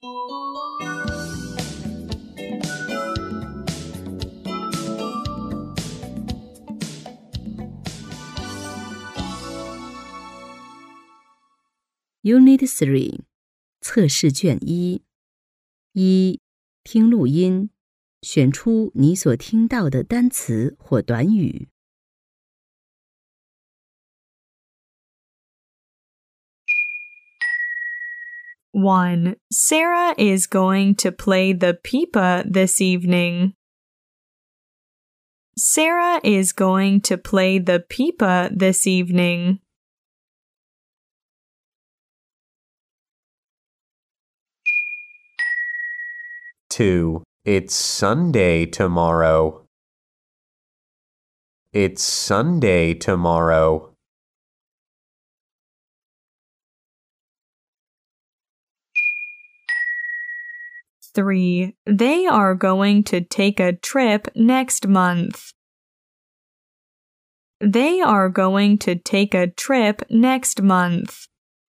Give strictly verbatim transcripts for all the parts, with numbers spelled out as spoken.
Unit three 测试卷一一听录音，选出你所听到的单词或短语。 one. Sarah is going to play the pipa this evening. Sarah is going to play the pipa this evening. two. It's Sunday tomorrow. It's Sunday tomorrow. three. They are going to take a trip next month. They are going to take a trip next month.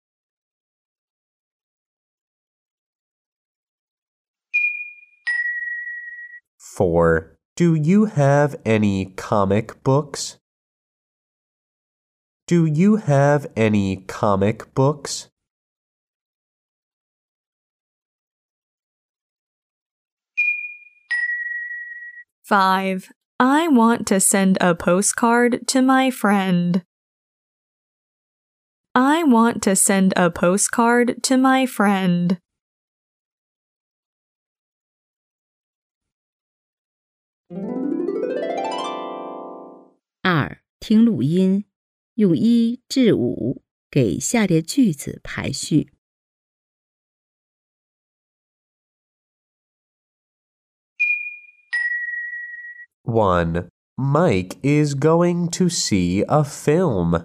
four. Do you have any comic books? Do you have any comic books? five. I want to send a postcard to my friend. I want to send a postcard to my friend. 二听录音，用一至五给下列句子排序。 one. Mike is going to see a film.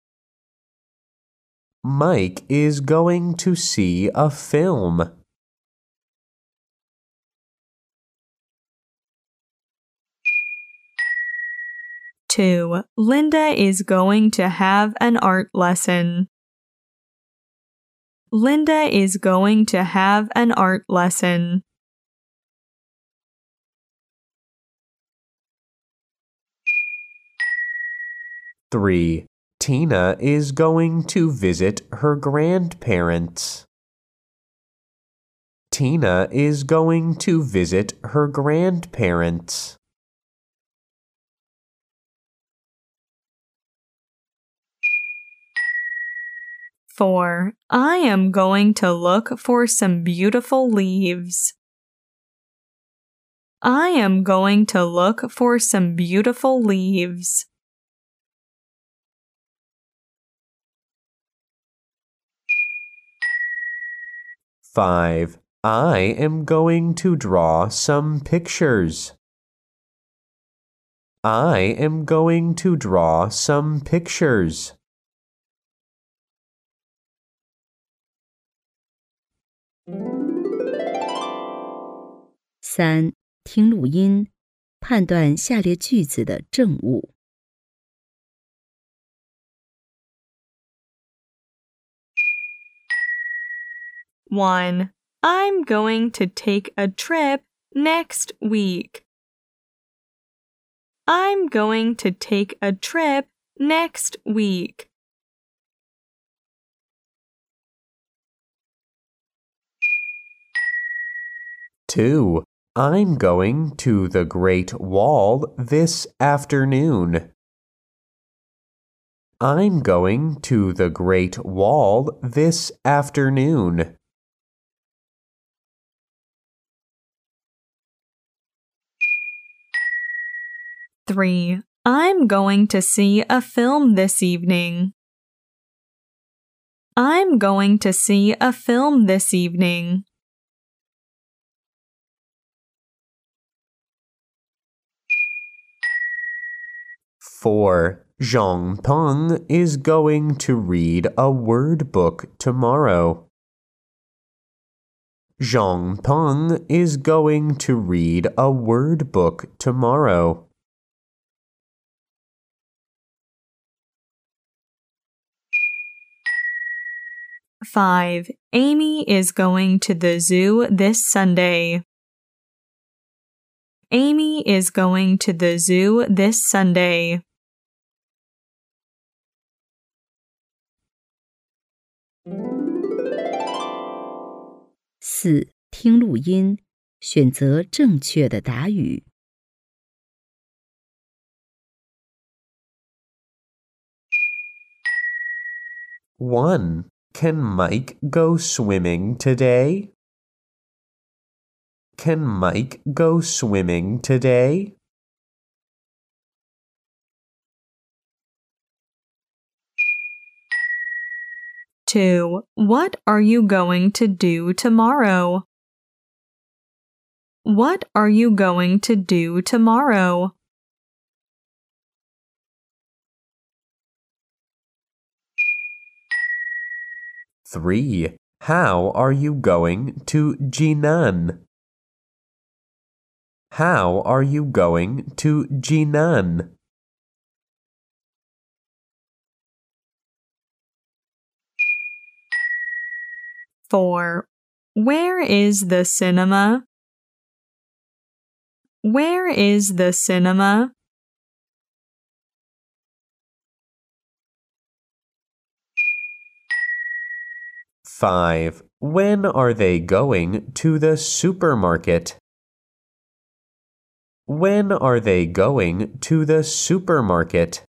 Mike is going to see a film. two. Linda is going to have an art lesson. Linda is going to have an art lesson. three. Tina is going to visit her grandparents. Tina is going to visit her grandparents. four. I am going to look for some beautiful leaves. I am going to look for some beautiful leaves. five. I am going to draw some pictures. I am going to draw some pictures. 三听录音，判断下列句子的正误。 one. I'm going to take a trip next week. I'm going to take a trip next week. two. I'm going to the Great Wall this afternoon. I'm going to the Great Wall this afternoon. three. I'm going to see a film this evening. I'm going to see a film this evening. four. Zhang Peng is going to read a word book tomorrow. Zhang Peng is going to read a word book tomorrow. five. Amy is going to the zoo this Sunday. Amy is going to the zoo this Sunday. 四、听录音，选择正确的答语。 one. Can Mike go swimming today? Can Mike go swimming today? two. What are you going to do tomorrow? What are you going to do tomorrow? three. How are you going to Jinan? How are you going to Jinan? four. Where is the cinema? Where is the cinema? five. When are they going to the supermarket? When are they going to the supermarket?